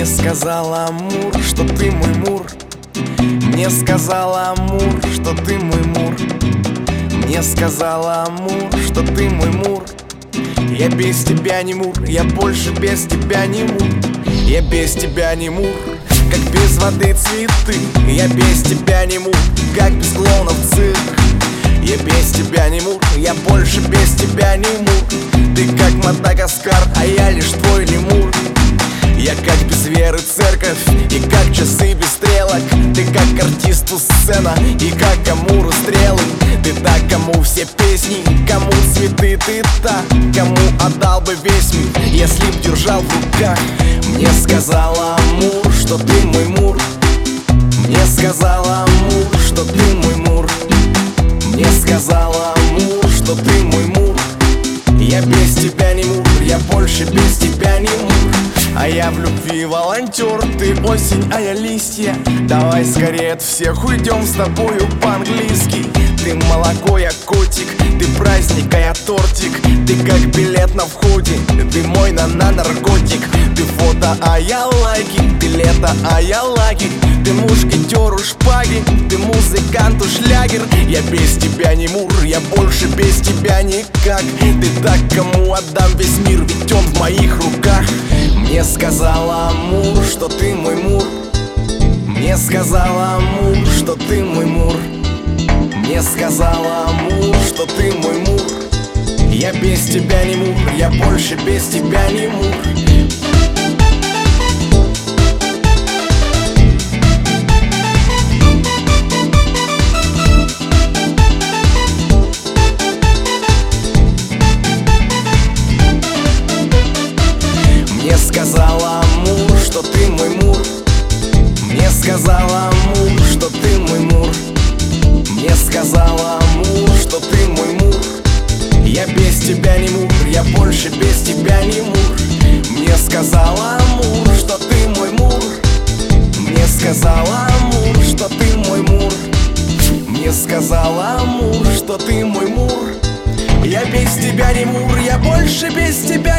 Мне сказала Амур, что ты мой Мур. Мне сказала Амур, что ты мой Мур. Мне сказала Амур, что ты мой Мур. Я без тебя не Мур, я больше без тебя не Мур. Я без тебя не Мур, как без воды цветы. Я без тебя не Мур, как без клоунов цирк. Я без тебя не Мур, я больше без тебя не Мур. Ты как Мадагаскар, а я лишь твой лемур. Я как без веры церковь, и как часы без стрелок. Ты как артисту сцена, и как Амуру стрелы. Ты та, кому все песни, кому цветы. Ты та, кому отдал бы весь мир, если б держал в руках. Мне сказала Амур, что ты мой Мур. Мне сказала Амур, что ты мой Мур. Мне сказала Амур, что ты мой Мур. Я без тебя не Мур, я больше без тебя не Мур. А я в любви волонтер, ты осень, а я листья. Давай скорее от всех уйдем с тобою по-английски. Ты молоко, я котик, ты праздник, а я тортик. Ты как билет на входе, ты мой наркотик. Ты фото, а я лайки, ты лето, а я лагерь. Ты мушкетер у шпаги, ты музыкант у шлягер. Я без тебя не Мур, я больше без тебя никак. Ты так, кому отдам весь мир, ведь он в моих руках. Мне сказала Амур, что ты мой Мур. Мне сказала Амур, что ты мой Мур. Мне сказала Амур, что ты мой Мур. Я без тебя не Мур, я больше без тебя не Мур. Мне сказала Амур, что ты мой Мур. Мне сказала Амур, что ты мой Мур. Мне сказала Амур, что ты мой Мур. Я без тебя не Мур, я больше без тебя не Мур. Мне сказала Амур, что ты мой Мур. Мне сказала Амур, что ты мой Мур. Мне сказала Амур, что ты мой Мур. Я без тебя не Мур, я больше без тебя